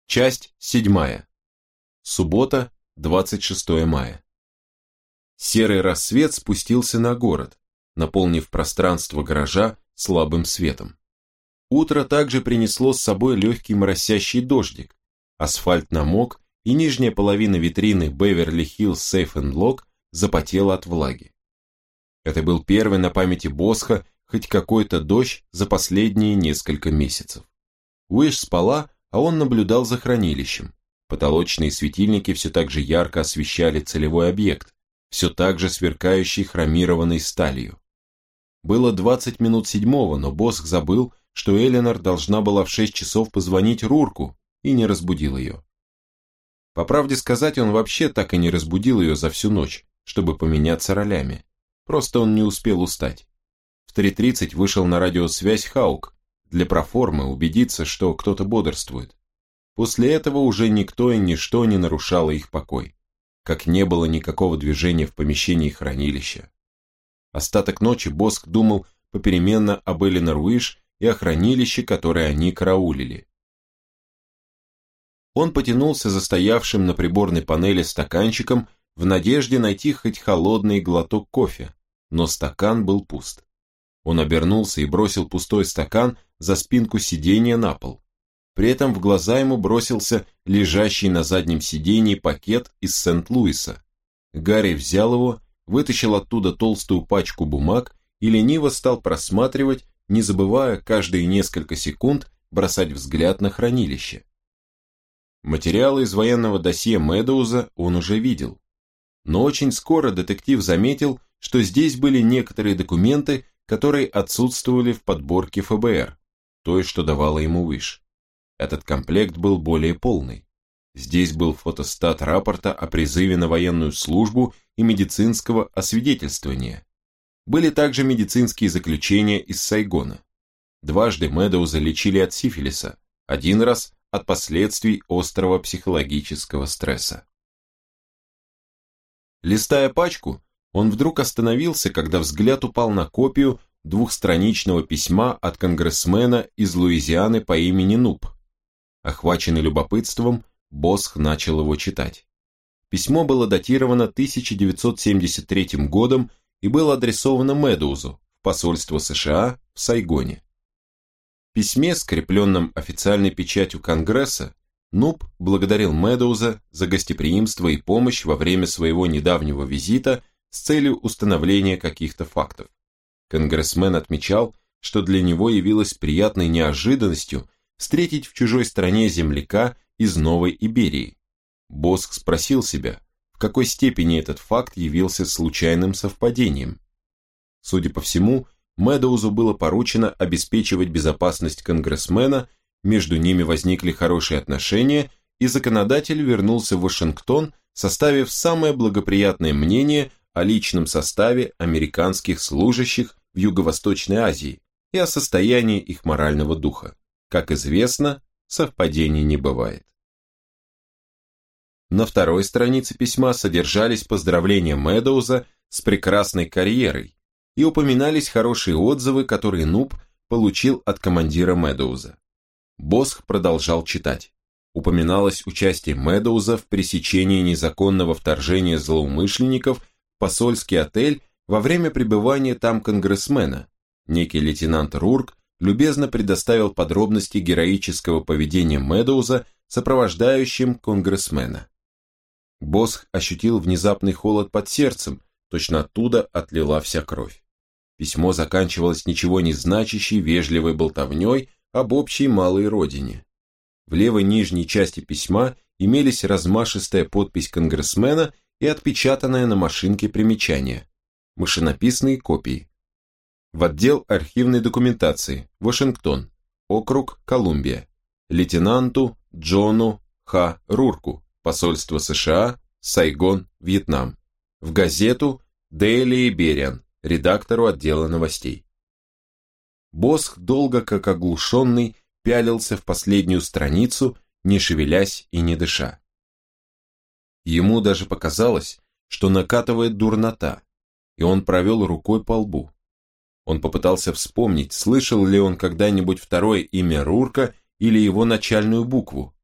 Часть 7. Суббота, 26 мая. Серый рассвет спустился на город, наполнив пространство гаража слабым светом. Утро также принесло с собой легкий моросящий дождик. Асфальт намок, и нижняя половина витрины Beverly Hills Safe and Lock запотела от влаги. Это был первый на памяти Босха хоть какой-то дождь за последние несколько месяцев. Уиш спала, а он наблюдал за хранилищем. Потолочные светильники все так же ярко освещали целевой объект, все так же сверкающий хромированной сталью. Было 20 минут седьмого, но Босх забыл, что Эленор должна была в 6 часов позвонить Рурку, и не разбудил ее. По правде сказать, он вообще так и не разбудил ее за всю ночь, чтобы поменяться ролями. Просто он не успел устать. В 3:30 вышел на радиосвязь Хаук, для проформы убедиться, что кто-то бодрствует. После этого уже никто и ничто не нарушало их покой, как не было никакого движения в помещении хранилища. Остаток ночи Босх думал попеременно об Эленор Уиш и о хранилище, которое они караулили. Он потянулся за стоявшим на приборной панели стаканчиком в надежде найти хоть холодный глоток кофе, но стакан был пуст. Он обернулся и бросил пустой стакан за спинку сиденья на пол. При этом в глаза ему бросился лежащий на заднем сиденье пакет из Сент-Луиса. Гарри взял его, вытащил оттуда толстую пачку бумаг и лениво стал просматривать, не забывая каждые несколько секунд бросать взгляд на хранилище. Материалы из военного досье Медоуза он уже видел. Но очень скоро детектив заметил, что здесь были некоторые документы, которые отсутствовали в подборке ФБР, той, что давала ему Уиш. Этот комплект был более полный. Здесь был фотостат рапорта о призыве на военную службу и медицинского освидетельствования. Были также медицинские заключения из Сайгона. Дважды Медоуза лечили от сифилиса, один раз от последствий острого психологического стресса. Листая пачку, он вдруг остановился, когда взгляд упал на копию двухстраничного письма от конгрессмена из Луизианы по имени Нуб. Охваченный любопытством, Босх начал его читать. Письмо было датировано 1973 годом и было адресовано Медоузу в посольство США в Сайгоне. В письме, скрепленном официальной печатью Конгресса, Нуб благодарил Медоуза за гостеприимство и помощь во время своего недавнего визита с целью установления каких-то фактов. Конгрессмен отмечал, что для него явилось приятной неожиданностью встретить в чужой стране земляка из Новой Иберии. Босх спросил себя, в какой степени этот факт явился случайным совпадением. Судя по всему, Медоузу было поручено обеспечивать безопасность конгрессмена, между ними возникли хорошие отношения, и законодатель вернулся в Вашингтон, составив самое благоприятное мнение о личном составе американских служащих в Юго-Восточной Азии и о состоянии их морального духа. Как известно, совпадений не бывает. На второй странице письма содержались поздравления Медоуза с прекрасной карьерой и упоминались хорошие отзывы, которые Нуб получил от командира Медоуза. Босх продолжал читать. Упоминалось участие Медоуза в пресечении незаконного вторжения злоумышленников в посольский отель во время пребывания там конгрессмена. Некий лейтенант Рурк любезно предоставил подробности героического поведения Медоуза, сопровождающим конгрессмена. Босх ощутил внезапный холод под сердцем, точно оттуда отлила вся кровь. Письмо заканчивалось ничего не значащей вежливой болтовней об общей малой родине. В левой нижней части письма имелись размашистая подпись конгрессмена и отпечатанное на машинке примечание. Машинописные копии. В отдел архивной документации, Вашингтон, округ Колумбия, лейтенанту Джону Х. Рурку, посольство США, Сайгон, Вьетнам. В газету Daily Iberian, редактору отдела новостей. Босх долго, как оглушенный, пялился в последнюю страницу, не шевелясь и не дыша. Ему даже показалось, что накатывает дурнота, и он провел рукой по лбу. Он попытался вспомнить, слышал ли он когда-нибудь второе имя Рурка или его начальную букву.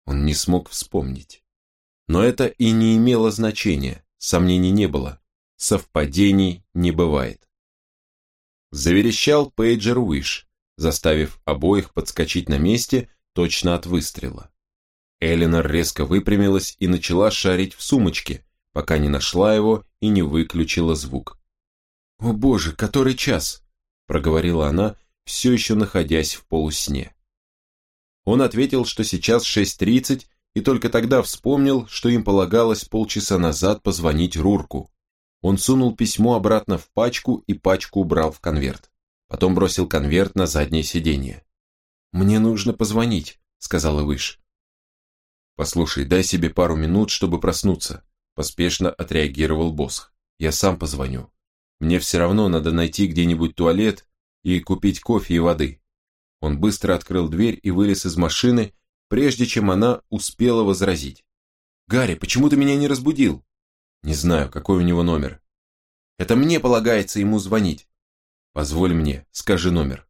Он не смог вспомнить. Но это и не имело значения, сомнений не было. Совпадений не бывает. Заверещал пейджер Уиш, заставив обоих подскочить на месте точно от выстрела. Эленор резко выпрямилась и начала шарить в сумочке, пока не нашла его и не выключила звук. «О боже, который час?» – проговорила она, все еще находясь в полусне. Он ответил, что сейчас 6:30, и только тогда вспомнил, что им полагалось полчаса назад позвонить Рурку. Он сунул письмо обратно в пачку и пачку убрал в конверт. Потом бросил конверт на заднее сиденье. «Мне нужно позвонить», – сказала Уиш. «Послушай, дай себе пару минут, чтобы проснуться», – поспешно отреагировал Босх. «Я сам позвоню. Мне все равно надо найти где-нибудь туалет и купить кофе и воды». Он быстро открыл дверь и вылез из машины, прежде чем она успела возразить. «Гарри, почему ты меня не разбудил?» «Не знаю, какой у него номер». «Это мне полагается ему звонить». «Позволь мне, скажи номер».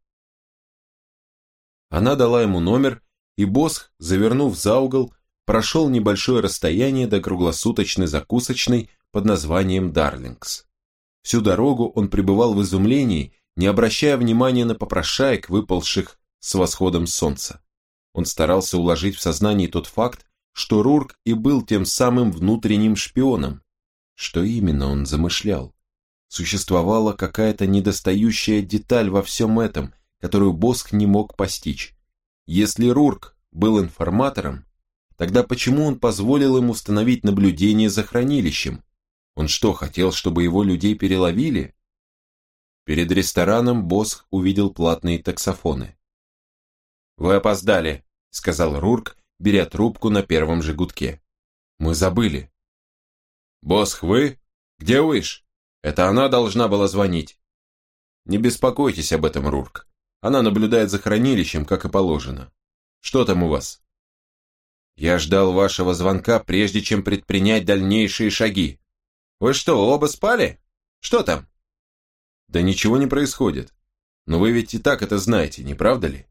Она дала ему номер, и Босх, завернув за угол, прошел небольшое расстояние до круглосуточной закусочной под названием «Дарлингс». Всю дорогу он пребывал в изумлении, не обращая внимания на попрошаек, выползших с восходом солнца. Он старался уложить в сознании тот факт, что Рурк и был тем самым внутренним шпионом. Что именно он замышлял? Существовала какая-то недостающая деталь во всем этом, которую Босх не мог постичь. Если Рурк был информатором, тогда почему он позволил им установить наблюдение за хранилищем? Он что, хотел, чтобы его людей переловили? Перед рестораном Босх увидел платные таксофоны. «Вы опоздали», — сказал Рурк, беря трубку на первом же гудке. «Мы забыли». «Босх, вы? Где Уиш? Это она должна была звонить». «Не беспокойтесь об этом, Рурк. Она наблюдает за хранилищем, как и положено. Что там у вас?» «Я ждал вашего звонка, прежде чем предпринять дальнейшие шаги. Вы что, оба спали? Что там?» «Да ничего не происходит. Но вы ведь и так это знаете, не правда ли?»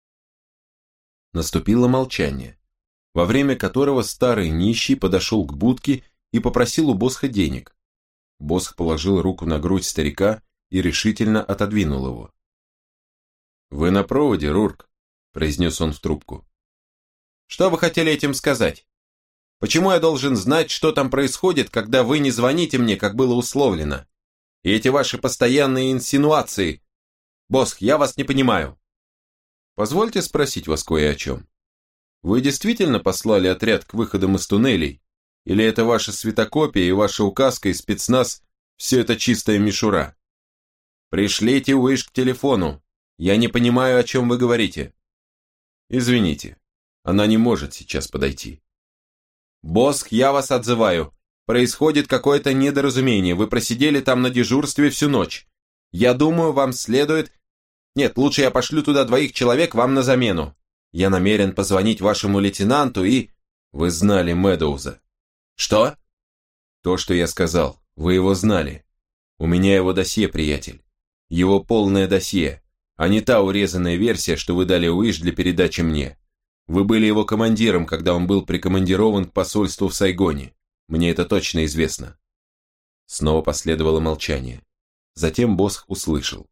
Наступило молчание, во время которого старый нищий подошел к будке и попросил у Босха денег. Босх положил руку на грудь старика и решительно отодвинул его. «Вы на проводе, Рурк», – произнес он в трубку. «Что вы хотели этим сказать? Почему я должен знать, что там происходит, когда вы не звоните мне, как было условлено? И эти ваши постоянные инсинуации? Босх, я вас не понимаю». «Позвольте спросить вас кое о чем. Вы действительно послали отряд к выходам из туннелей? Или это ваша светокопия и ваша указка и спецназ – все это чистая мишура? Пришлите Уиш к телефону. Я не понимаю, о чем вы говорите». «Извините, она не может сейчас подойти». «Босх, я вас отзываю. Происходит какое-то недоразумение. Вы просидели там на дежурстве всю ночь. Я думаю, вам следует... Нет, лучше я пошлю туда 2 человек вам на замену. Я намерен позвонить вашему лейтенанту и...» «Вы знали Медоуза». «Что?» «То, что я сказал. Вы его знали. У меня его досье, приятель. Его полное досье, а не та урезанная версия, что вы дали Уиш для передачи мне. Вы были его командиром, когда он был прикомандирован к посольству в Сайгоне. Мне это точно известно». Снова последовало молчание. Затем Босх услышал.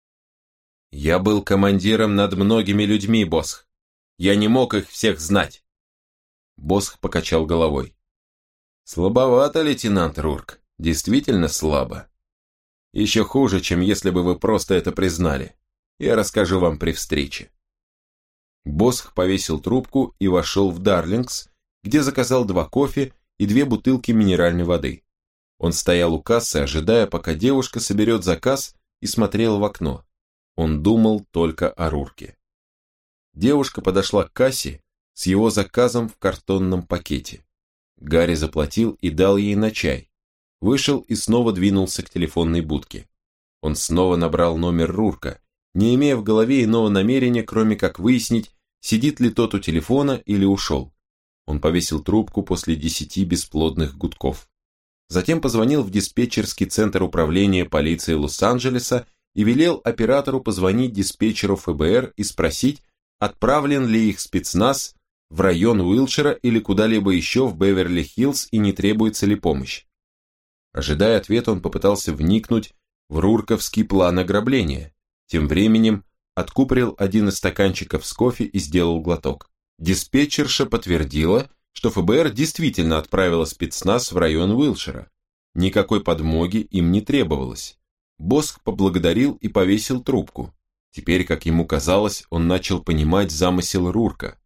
«Я был командиром над многими людьми, Босх. Я не мог их всех знать». Босх покачал головой. «Слабовато, лейтенант Рурк. Действительно слабо. Еще хуже, чем если бы вы просто это признали. Я расскажу вам при встрече». Босх повесил трубку и вошел в Дарлингс, где заказал 2 кофе и 2 бутылки минеральной воды. Он стоял у кассы, ожидая, пока девушка соберет заказ, и смотрел в окно. Он думал только о Рурке. Девушка подошла к кассе с его заказом в картонном пакете. Гарри заплатил и дал ей на чай. Вышел и снова двинулся к телефонной будке. Он снова набрал номер Рурка, не имея в голове иного намерения, кроме как выяснить, сидит ли тот у телефона или ушел. Он повесил трубку после 10 бесплодных гудков. Затем позвонил в диспетчерский центр управления полиции Лос-Анджелеса и велел оператору позвонить диспетчеру ФБР и спросить, отправлен ли их спецназ в район Уилшира или куда-либо еще в Беверли-Хиллз и не требуется ли помощь. Ожидая ответа, он попытался вникнуть в рурковский план ограбления. Тем временем откупорил один из стаканчиков с кофе и сделал глоток. Диспетчерша подтвердила, что ФБР действительно отправило спецназ в район Уилшира. Никакой подмоги им не требовалось. Босх поблагодарил и повесил трубку. Теперь, как ему казалось, он начал понимать замысел Рурка.